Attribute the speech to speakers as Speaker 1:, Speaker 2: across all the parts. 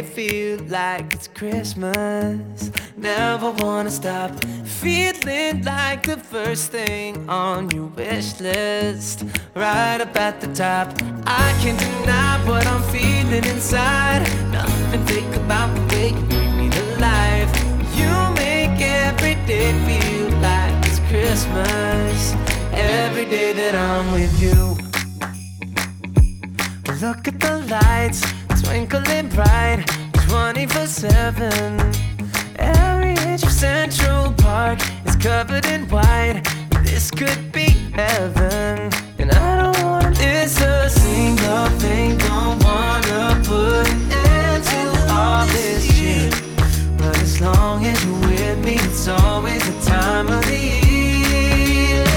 Speaker 1: feel like it's Christmas. Never wanna stop feeling like the first thing on your wish list, right up at the top. I can't deny what I'm feeling inside. Nothing fake about the way you bring me to life. You make every day feel like it's Christmas. Every day that I'm with you. Look at the lights, twinkling bright, 24/7. Every inch of Central Park is covered in white. This could be heaven, and I don't wanna miss a single thing. Don't wanna put an end to all this shit, but as long as you're with me, it's always the time of the year.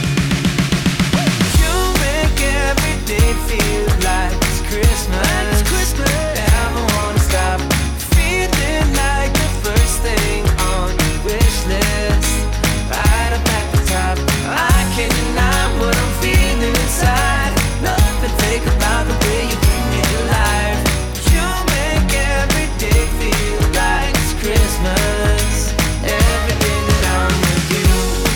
Speaker 1: You make every day feel like it's Christmas. Never wanna stop feeling like the first thing on your wish list, right up at the top. I can't deny what I'm feeling inside. Nothing fake about the way you bring me to life. You make every day feel like it's Christmas. Every day that I'm with you.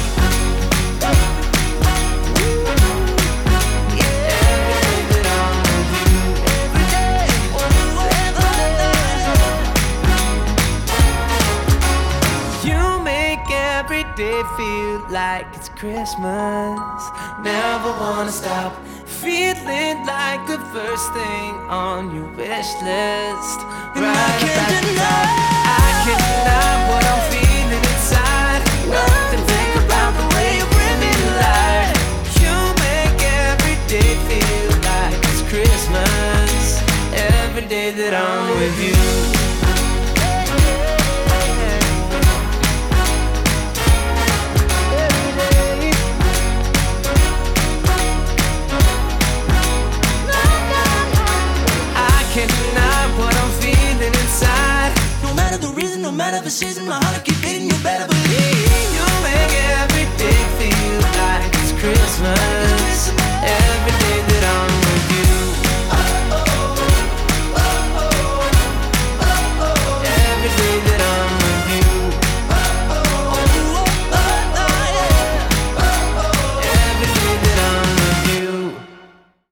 Speaker 1: Yeah, every day that I'm with you. Every day, you make every day feel like it's Christmas. Never wanna stop feeling like the first thing on your wish list, right at the top. I can't deny what I'm feeling inside. Nothing fake about the way you bring me to life. You make every day feel like it's Christmas. Every day that I'm with you. Can't deny what I'm feeling inside.
Speaker 2: No matter the reason, no matter the season, my heart keep beating you better.